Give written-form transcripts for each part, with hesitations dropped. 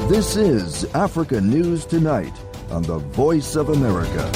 This is Africa News Tonight on the Voice of America.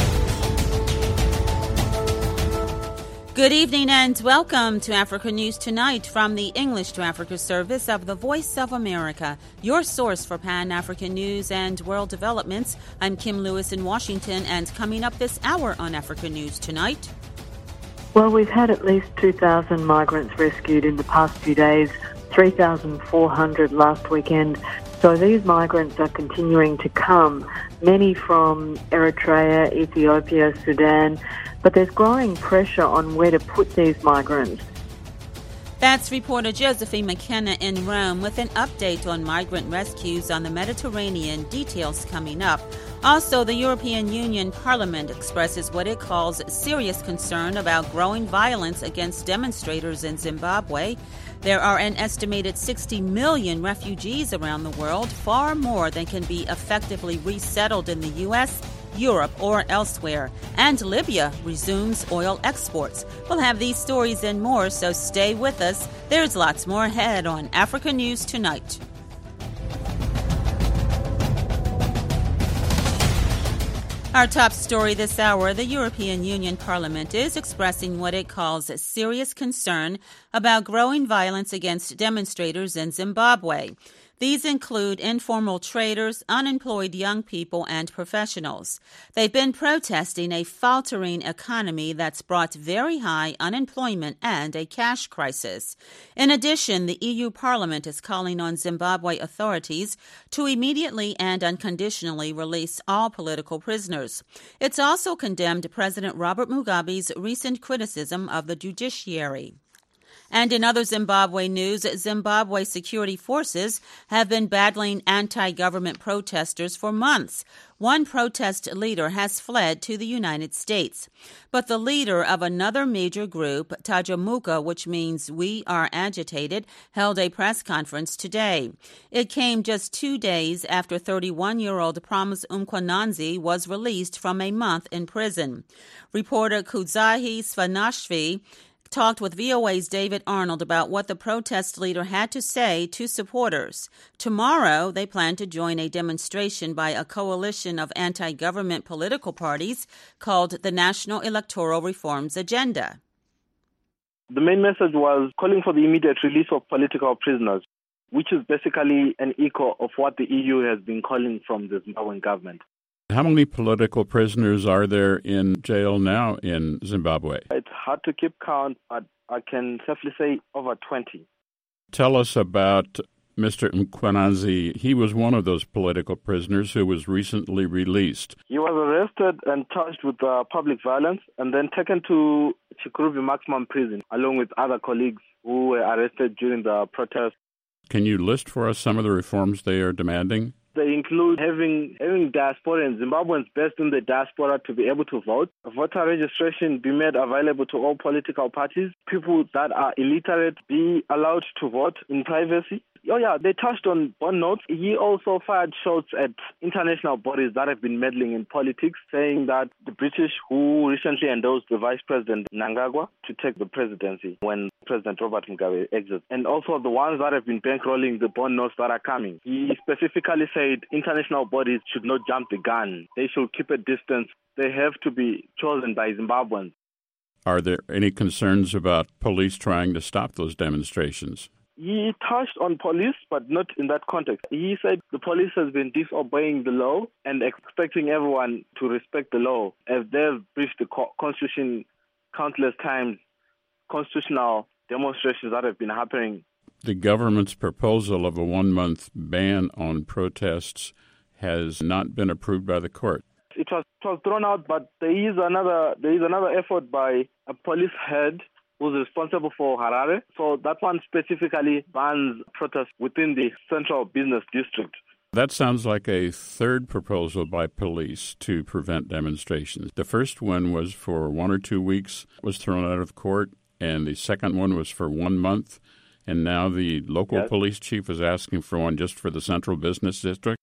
Good evening and welcome to Africa News Tonight from the English to Africa service of the Voice of America, your source for Pan-African news and world developments. I'm Kim Lewis in Washington, and coming up this hour on Africa News Tonight. Well, we've had at least 2,000 migrants rescued in the past few days, 3,400 last weekend. So these migrants are continuing to come, many from Eritrea, Ethiopia, Sudan, but there's growing pressure on where to put these migrants. That's reporter Josephine McKenna in Rome with an update on migrant rescues on the Mediterranean. Details coming up. Also, the European Union Parliament expresses what it calls serious concern about growing violence against demonstrators in Zimbabwe. There are an estimated 60 million refugees around the world, far more than can be effectively resettled in the U.S., Europe, or elsewhere. And Libya resumes oil exports. We'll have these stories and more, so stay with us. There's lots more ahead on Africa News Tonight. Our top story this hour, the European Union Parliament is expressing what it calls a serious concern about growing violence against demonstrators in Zimbabwe. These include informal traders, unemployed young people, and professionals. They've been protesting a faltering economy that's brought very high unemployment and a cash crisis. In addition, the EU Parliament is calling on Zimbabwe authorities to immediately and unconditionally release all political prisoners. It's also condemned President Robert Mugabe's recent criticism of the judiciary. And in other Zimbabwe news, Zimbabwe security forces have been battling anti-government protesters for months. One protest leader has fled to the United States. But the leader of another major group, Tajamuka, which means we are agitated, held a press conference today. It came just 2 days after 31-year-old Promise Umkwananzi was released from a month in prison. Reporter Kudzahi Svanashvi talked with VOA's David Arnold about what the protest leader had to say to supporters. Tomorrow, they plan to join a demonstration by a coalition of anti-government political parties called the National Electoral Reforms Agenda. The main message was calling for the immediate release of political prisoners, which is basically an echo of what the EU has been calling from the Zimbabwean government. How many political prisoners are there in jail now in Zimbabwe? It's hard to keep count, but I can safely say over 20. Tell us about Mr. Mkhwanazi. He was one of those political prisoners who was recently released. He was arrested and charged with public violence and then taken to Chikuruvi Maximum Prison along with other colleagues who were arrested during the protest. Can you list for us some of the reforms they are demanding? They include having diasporans, Zimbabweans based in the diaspora, to be able to vote. Voter registration be made available to all political parties. People that are illiterate be allowed to vote in privacy. Oh yeah, they touched on bond notes. He also fired shots at international bodies that have been meddling in politics, saying that the British, who recently endorsed the Vice President Mnangagwa to take the presidency when President Robert Mugabe exits, and also the ones that have been bankrolling the bond notes that are coming. He specifically said international bodies should not jump the gun. They should keep a distance. They have to be chosen by Zimbabweans. Are there any concerns about police trying to stop those demonstrations? He touched on police, but not in that context. He said the police has been disobeying the law and expecting everyone to respect the law, as they've breached the Constitution countless times, constitutional demonstrations that have been happening. The government's proposal of a 1-month ban on protests has not been approved by the court. It was thrown out, but there is another effort by a police head who's responsible for Harare. So that one specifically bans protests within the central business district. That sounds like a third proposal by police to prevent demonstrations. The first one was for 1 or 2 weeks, was thrown out of court, and the second one was for 1 month. And now the local police chief is asking for one just for the central business district.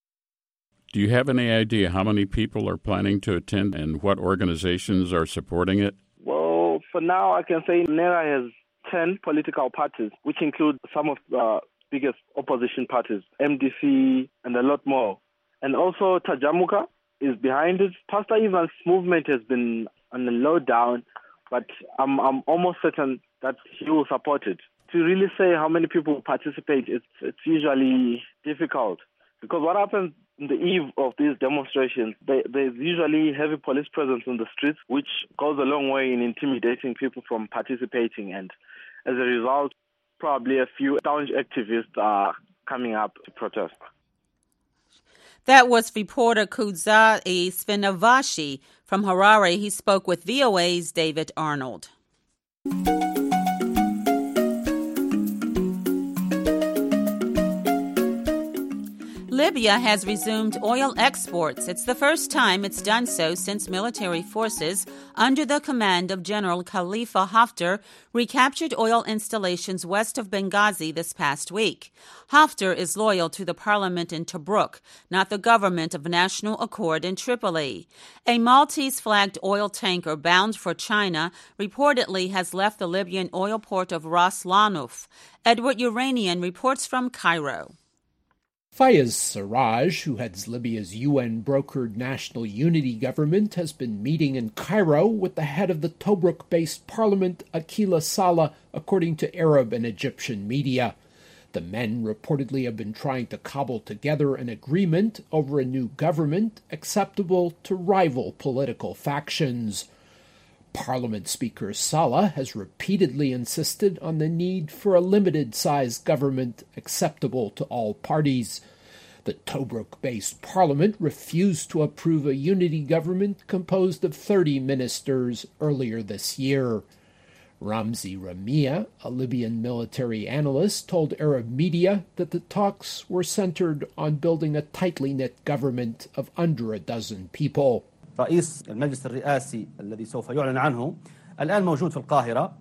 Do you have any idea how many people are planning to attend and what organizations are supporting it? Well, for now, I can say NERA has 10 political parties, which include some of the biggest opposition parties, MDC and a lot more. And also Tajamuka is behind it. Pastor Ivan's movement has been on the low down, but I'm almost certain that he will support it. To really say how many people participate, it's usually difficult. Because what happens on the eve of these demonstrations, there's usually heavy police presence on the streets, which goes a long way in intimidating people from participating. And as a result, probably a few staunch activists are coming up to protest. That was reporter Kudzai Svinavashi from Harare. He spoke with VOA's David Arnold. Libya has resumed oil exports. It's the first time it's done so since military forces under the command of General Khalifa Haftar recaptured oil installations west of Benghazi this past week. Haftar is loyal to the parliament in Tobruk, not the government of National Accord in Tripoli. A Maltese-flagged oil tanker bound for China reportedly has left the Libyan oil port of Ras Lanuf. Edward Uranian reports from Cairo. Fayez Sarraj, who heads Libya's UN-brokered National Unity Government, has been meeting in Cairo with the head of the Tobruk-based parliament, Akila Saleh, according to Arab and Egyptian media. The men reportedly have been trying to cobble together an agreement over a new government acceptable to rival political factions. Parliament Speaker Saleh has repeatedly insisted on the need for a limited-sized government acceptable to all parties. The Tobruk-based parliament refused to approve a unity government composed of 30 ministers earlier this year. Ramzi Ramia, a Libyan military analyst, told Arab media that the talks were centered on building a tightly knit government of under a dozen people. رئيس المجلس الرئاسي الذي سوف يعلن عنه الآن موجود في القاهرة.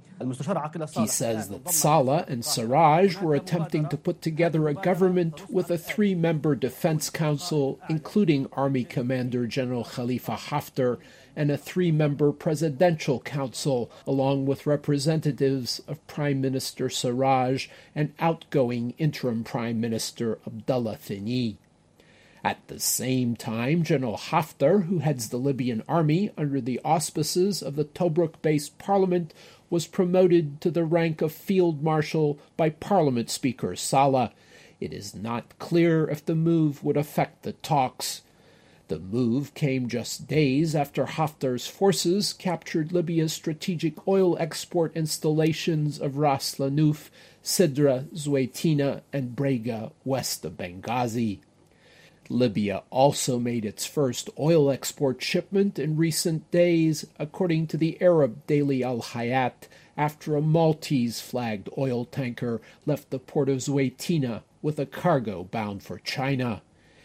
He says that Saleh and Sarraj were attempting to put together a government with a 3-member defense council, including Army Commander General Khalifa Haftar, and a 3-member presidential council, along with representatives of Prime Minister Sarraj and outgoing interim Prime Minister Abdullah Thani. At the same time, General Haftar, who heads the Libyan army under the auspices of the Tobruk-based parliament, was promoted to the rank of Field Marshal by Parliament Speaker Saleh. It is not clear if the move would affect the talks. The move came just days after Haftar's forces captured Libya's strategic oil export installations of Ras Lanuf, Sidra, Zweitina, and Brega west of Benghazi. Libya also made its first oil export shipment in recent days, according to the Arab daily Al Hayat, after a Maltese-flagged oil tanker left the port of Zweitina with a cargo bound for China.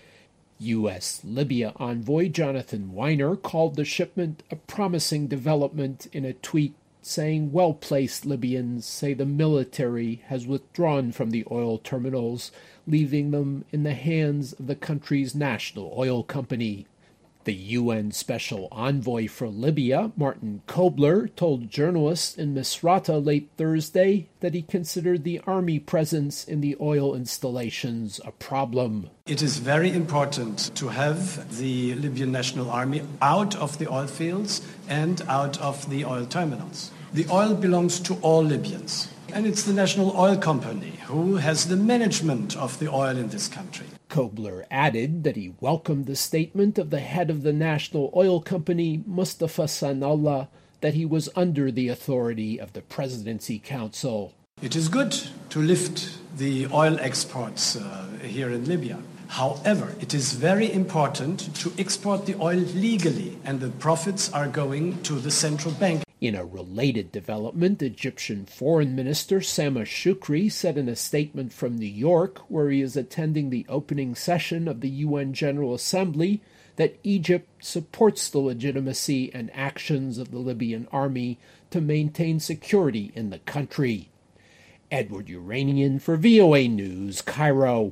U.S. Libya envoy Jonathan Weiner called the shipment a promising development in a tweet, saying well-placed Libyans say the military has withdrawn from the oil terminals, leaving them in the hands of the country's national oil company. The UN Special Envoy for Libya, Martin Kobler, told journalists in Misrata late Thursday that he considered the army presence in the oil installations a problem. It is very important to have the Libyan National Army out of the oil fields and out of the oil terminals. The oil belongs to all Libyans, and it's the National Oil Company who has the management of the oil in this country. Kobler added that he welcomed the statement of the head of the National Oil Company, Mustafa Sanallah, that he was under the authority of the Presidency Council. It is good to lift the oil exports here in Libya. However, it is very important to export the oil legally, and the profits are going to the central bank. In a related development, Egyptian Foreign Minister Sameh Shoukry said in a statement from New York, where he is attending the opening session of the UN General Assembly, that Egypt supports the legitimacy and actions of the Libyan army to maintain security in the country. Edward Uranian for VOA News, Cairo.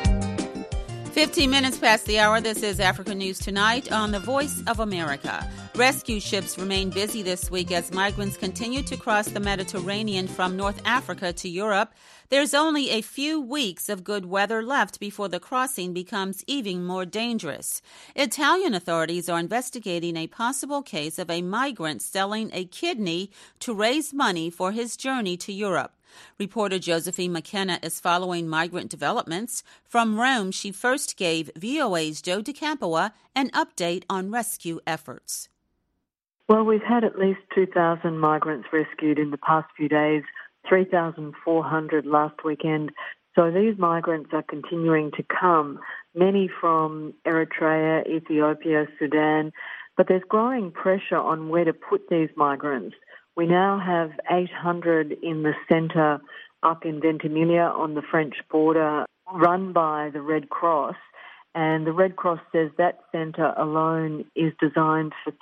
15 minutes past the hour. This is Africa News Tonight on the Voice of America. Rescue ships remain busy this week as migrants continue to cross the Mediterranean from North Africa to Europe. There's only a few weeks of good weather left before the crossing becomes even more dangerous. Italian authorities are investigating a possible case of a migrant selling a kidney to raise money for his journey to Europe. Reporter Josephine McKenna is following migrant developments. From Rome, she first gave VOA's Joe DeCampoa an update on rescue efforts. Well, we've had at least 2,000 migrants rescued in the past few days, 3,400 last weekend. So these migrants are continuing to come, many from Eritrea, Ethiopia, Sudan. But there's growing pressure on where to put these migrants. We now have 800 in the centre up in Ventimiglia on the French border, run by the Red Cross. And the Red Cross says that centre alone is designed for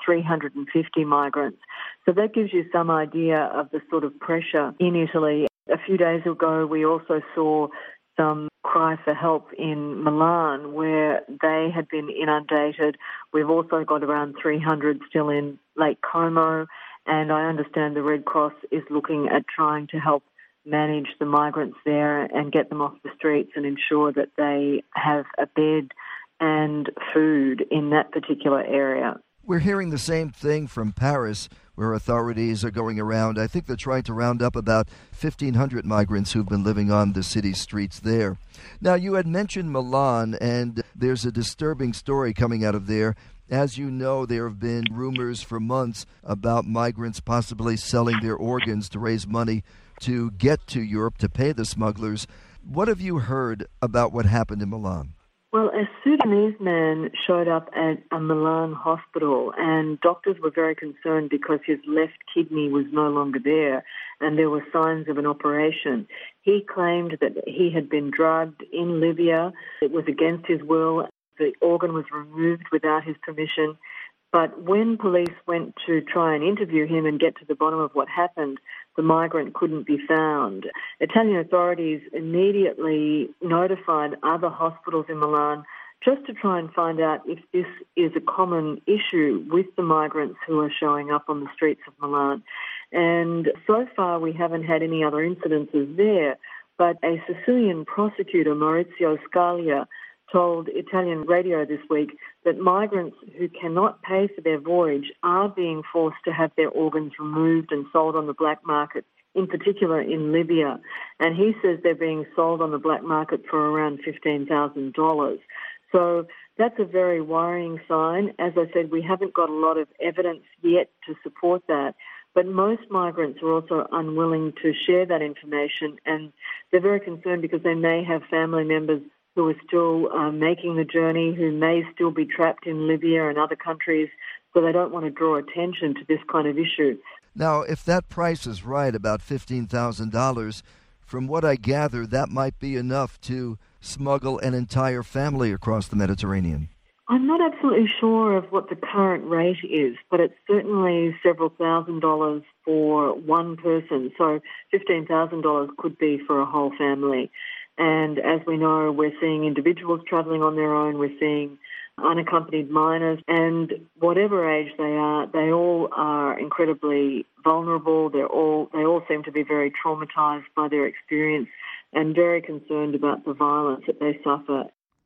350 migrants. So that gives you some idea of the sort of pressure in Italy. A few days ago, we also saw some cry for help in Milan, where they had been inundated. We've also got around 300 still in Lake Como, and I understand the Red Cross is looking at trying to help manage the migrants there and get them off the streets and ensure that they have a bed and food in that particular area. We're hearing the same thing from Paris, where authorities are going around. I think they're trying to round up about 1,500 migrants who've been living on the city streets there. Now, you had mentioned Milan, and there's a disturbing story coming out of there. As you know, there have been rumors for months about migrants possibly selling their organs to raise money to get to Europe to pay the smugglers. What have you heard about what happened in Milan? Well, a Sudanese man showed up at a Milan hospital, and doctors were very concerned because his left kidney was no longer there and there were signs of an operation. He claimed that he had been drugged in Libya. It was against his will. The organ was removed without his permission. But when police went to try and interview him and get to the bottom of what happened, the migrant couldn't be found. Italian authorities immediately notified other hospitals in Milan just to try and find out if this is a common issue with the migrants who are showing up on the streets of Milan. And so far we haven't had any other incidences there, but a Sicilian prosecutor, Maurizio Scalia, told Italian radio this week that migrants who cannot pay for their voyage are being forced to have their organs removed and sold on the black market, in particular in Libya. And he says they're being sold on the black market for around $15,000. So that's a very worrying sign. As I said, we haven't got a lot of evidence yet to support that. But most migrants are also unwilling to share that information, and they're very concerned because they may have family members who are still making the journey, who may still be trapped in Libya and other countries, so they don't want to draw attention to this kind of issue. Now, if that price is right, about $15,000, from what I gather, that might be enough to smuggle an entire family across the Mediterranean. I'm not absolutely sure of what the current rate is, but it's certainly several $1,000s for one person, so $15,000 could be for a whole family. And as we know, we're seeing individuals travelling on their own, we're seeing unaccompanied minors, and whatever age they all are incredibly vulnerable. They all seem to be very traumatised by their experience and very concerned about the violence that they suffer.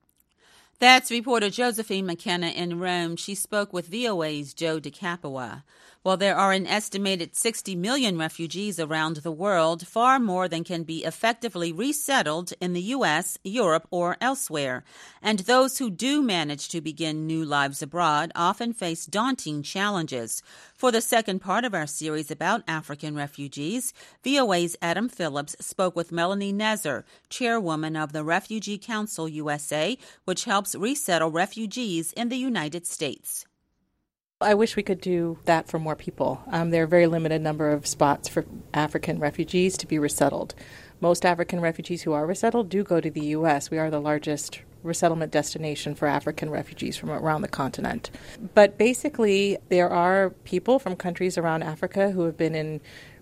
That's reporter Josephine McKenna in Rome. She spoke with VOA's Joe DeCampoa. Well, there are an estimated 60 million refugees around the world, far more than can be effectively resettled in the U.S., Europe, or elsewhere. And those who do manage to begin new lives abroad often face daunting challenges. For the second part of our series about African refugees, VOA's Adam Phillips spoke with Melanie Nezer, chairwoman of the Refugee Council USA, which helps resettle refugees in the United States. I wish we could do that for more people. There are a very limited number of spots for African refugees to be resettled. Most African refugees who are resettled do go to the U.S. We are the largest resettlement destination for African refugees from around the continent. But basically, there are people from countries around Africa who have been in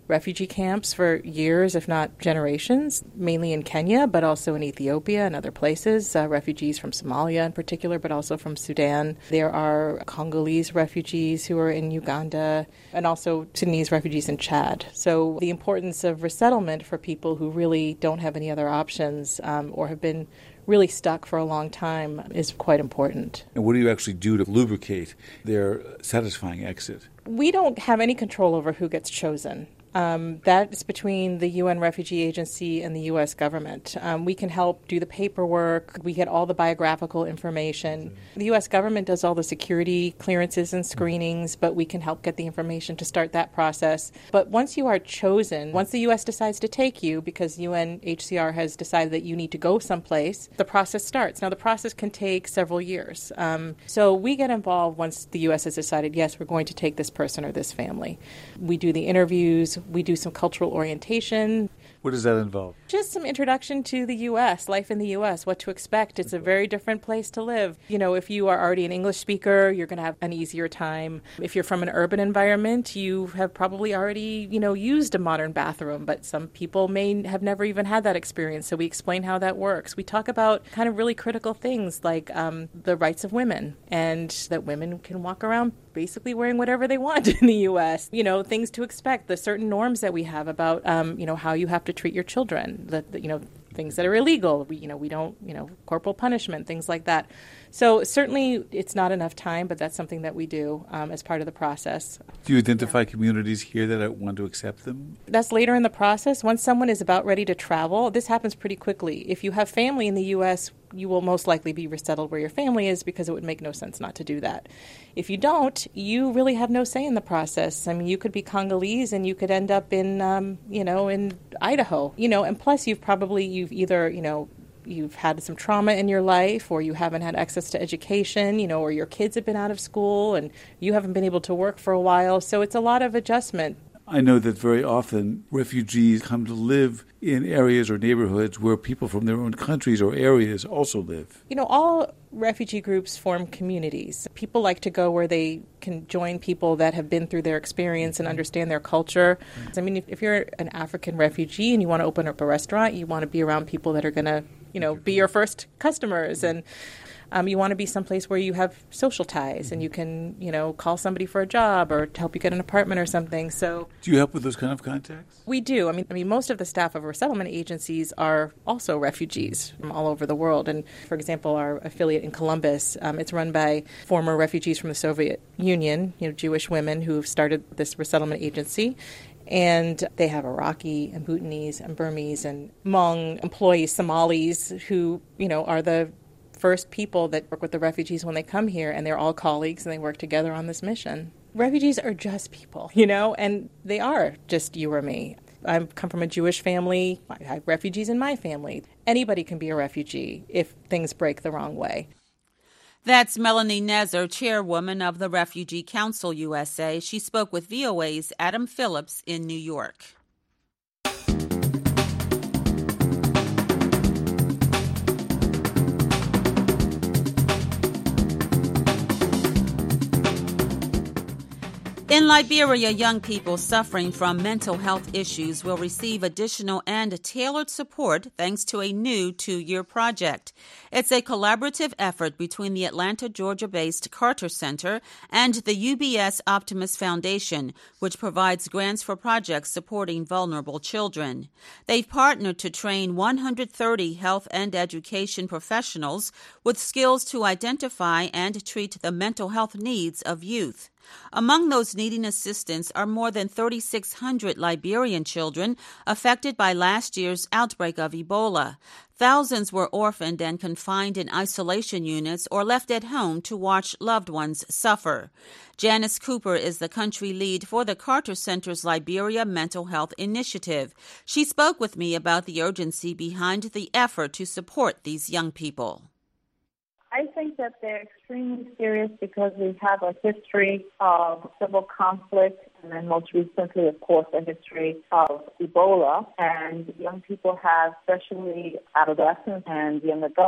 refugee camps for years, if not generations, mainly in Kenya, but also in Ethiopia and other places, refugees from Somalia in particular, but also from Sudan. There are Congolese refugees who are in Uganda, and also Sudanese refugees in Chad. So the importance of resettlement for people who really don't have any other options or have been really stuck for a long time is quite important. And what do you actually do to lubricate their satisfying exit? We don't have any control over who gets chosen. That is between the UN Refugee Agency and the U.S. government. We can help do the paperwork. We get all the biographical information. The U.S. government does all the security clearances and screenings, but we can help get the information to start that process. But once you are chosen, once the U.S. decides to take you, because UNHCR has decided that you need to go someplace, the process starts. Now, the process can take several years. So we get involved once the U.S. has decided, yes, we're going to take this person or this family. We do the interviews. We do some cultural orientation. What does that involve? Just some introduction to the U.S., life in the U.S., what to expect. It's a very different place to live. You know, if you are already an English speaker, you're going to have an easier time. If you're from an urban environment, you have probably already, used a modern bathroom, but some people may have never even had that experience, so we explain how that works. We talk about kind of really critical things like the rights of women and that women can walk around basically wearing whatever they want in the U.S., things to expect, the certain norms that we have about, how you have to treat your children, things that are illegal, we don't, corporal punishment, things like that. So certainly it's not enough time, but that's something that we do as part of the process. Do you identify communities here that want to accept them? That's later in the process. Once someone is about ready to travel, this happens pretty quickly. If you have family in the U.S., you will most likely be resettled where your family is because it would make no sense not to do that. If you don't, you really have no say in the process. I mean, you could be Congolese and you could end up in, in Idaho, and plus you've either, you've had some trauma in your life, or you haven't had access to education, or your kids have been out of school and you haven't been able to work for a while. So it's a lot of adjustment. I know that very often refugees come to live in areas or neighborhoods where people from their own countries or areas also live. All refugee groups form communities. People like to go where they can join people that have been through their experience and understand their culture. I mean, if you're an African refugee and you want to open up a restaurant, you want to be around people that are going to, be your first customers. And you want to be someplace where you have social ties and you can, call somebody for a job or to help you get an apartment or something. So, do you help with those kind of contacts? We do. I mean, most of the staff of resettlement agencies are also refugees from all over the world. And, for example, our affiliate in Columbus, it's run by former refugees from the Soviet Union, Jewish women who've started this resettlement agency. And they have Iraqi and Bhutanese and Burmese and Hmong employees, Somalis, who, are the first people that work with the refugees when they come here, and they're all colleagues and they work together on this mission. Refugees are just people, and they are just you or me. I come from a Jewish family. I have refugees in my family. Anybody can be a refugee if things break the wrong way. That's Melanie Nezer, chairwoman of the Refugee Council USA. She spoke with VOA's Adam Phillips in New York. In Liberia, young people suffering from mental health issues will receive additional and tailored support thanks to a new 2-year project. It's a collaborative effort between the Atlanta, Georgia-based Carter Center and the UBS Optimus Foundation, which provides grants for projects supporting vulnerable children. They've partnered to train 130 health and education professionals with skills to identify and treat the mental health needs of youth. Among those needing assistance are more than 3,600 Liberian children affected by last year's outbreak of Ebola. Thousands were orphaned and confined in isolation units or left at home to watch loved ones suffer. Janice Cooper is the country lead for the Carter Center's Liberia Mental Health Initiative. She spoke with me about the urgency behind the effort to support these young people. I think that they're extremely serious because we have a history of civil conflict and then most recently, of course, a history of Ebola. And young people have, especially adolescents and young adults,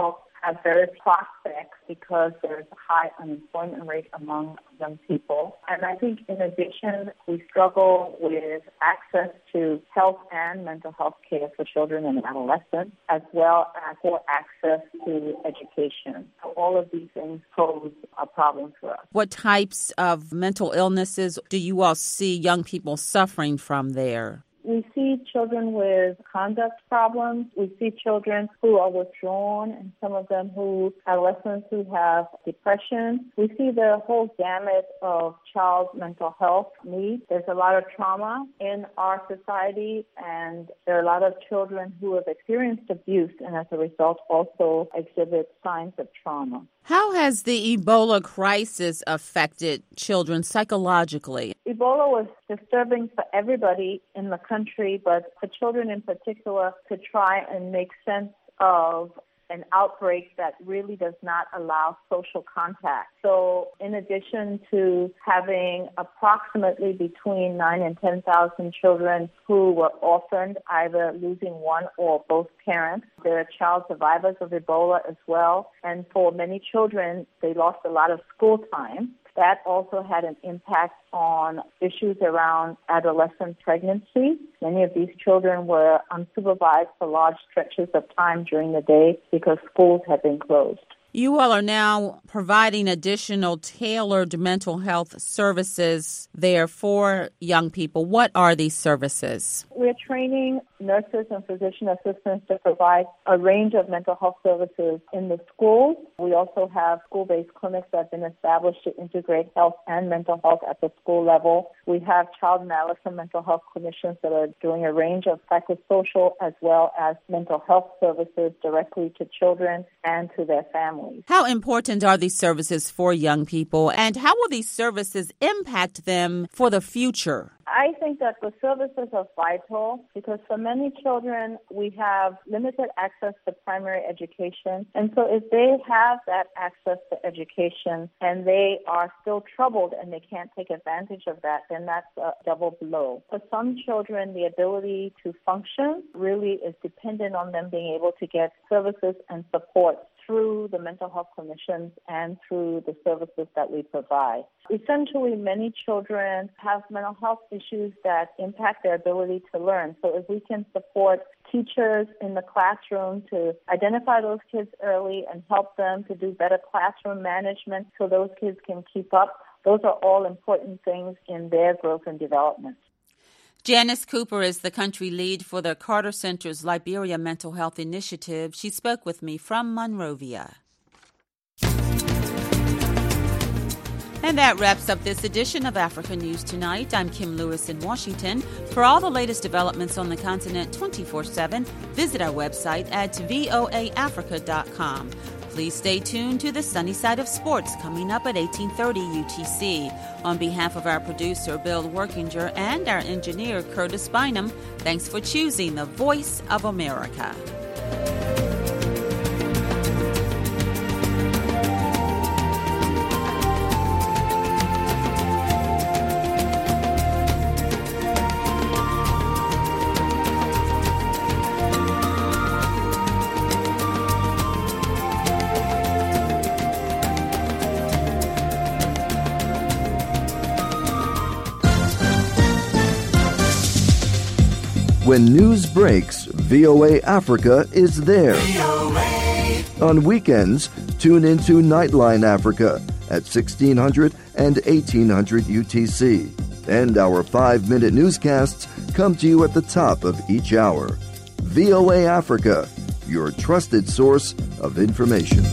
have various prospects because there's a high unemployment rate among young people. And I think in addition, we struggle with access to health and mental health care for children and adolescents, as well as for access to education. So all of these things pose a problem for us. What types of mental illnesses do you all see young people suffering from there? We see children with conduct problems. We see children who are withdrawn, and some of them adolescents who have depression. We see the whole gamut of child mental health needs. There's a lot of trauma in our society, and there are a lot of children who have experienced abuse and as a result also exhibit signs of trauma. How has the Ebola crisis affected children psychologically? Ebola was disturbing for everybody in the country, but for children in particular, to try and make sense of an outbreak that really does not allow social contact. So in addition to having approximately between 9,000 and 10,000 children who were orphaned, either losing one or both parents, there are child survivors of Ebola as well. And for many children, they lost a lot of school time. That also had an impact on issues around adolescent pregnancy. Many of these children were unsupervised for large stretches of time during the day because schools had been closed. You all are now providing additional tailored mental health services there for young people. What are these services? We're training nurses and physician assistants to provide a range of mental health services in the schools. We also have school-based clinics that have been established to integrate health and mental health at the school level. We have child and adolescent mental health clinicians that are doing a range of psychosocial as well as mental health services directly to children and to their families. How important are these services for young people, and how will these services impact them for the future? I think that the services are vital because for many children, we have limited access to primary education. And so if they have that access to education and they are still troubled and they can't take advantage of that, then that's a double blow. For some children, the ability to function really is dependent on them being able to get services and support through the mental health clinicians and through the services that we provide. Essentially, many children have mental health issues that impact their ability to learn. So if we can support teachers in the classroom to identify those kids early and help them to do better classroom management so those kids can keep up, those are all important things in their growth and development. Janice Cooper is the country lead for the Carter Center's Liberia Mental Health Initiative. She spoke with me from Monrovia. And that wraps up this edition of Africa News Tonight. I'm Kim Lewis in Washington. For all the latest developments on the continent 24/7, visit our website at voaafrica.com. Please stay tuned to the Sunny Side of Sports coming up at 18:30 UTC. On behalf of our producer, Bill Workinger, and our engineer, Curtis Bynum, thanks for choosing the Voice of America. When news breaks, VOA Africa is there. On weekends, tune into Nightline Africa at 1600 and 1800 UTC. And our 5-minute newscasts come to you at the top of each hour. VOA Africa, your trusted source of information.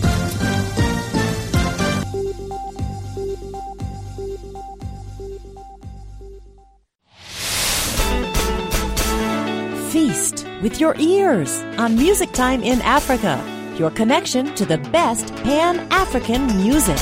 Feast with your ears on Music Time in Africa, your connection to the best Pan-African music.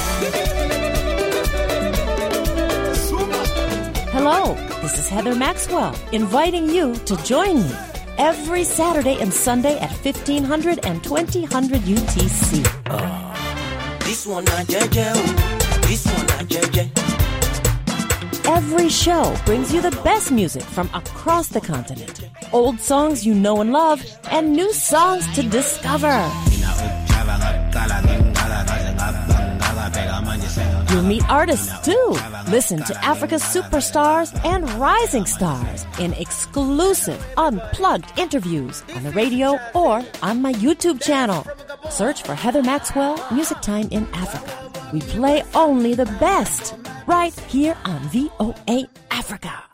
Hello, this is Heather Maxwell, inviting you to join me every Saturday and Sunday at 1500 and 2000 UTC. This one not JJ, this one not JJ. Every show brings you the best music from across the continent. Old songs you know and love, and new songs to discover. You'll meet artists too. Listen to Africa's superstars and rising stars in exclusive, unplugged interviews on the radio or on my YouTube channel. Search for Heather Maxwell Music Time in Africa. We play only the best right here on VOA Africa.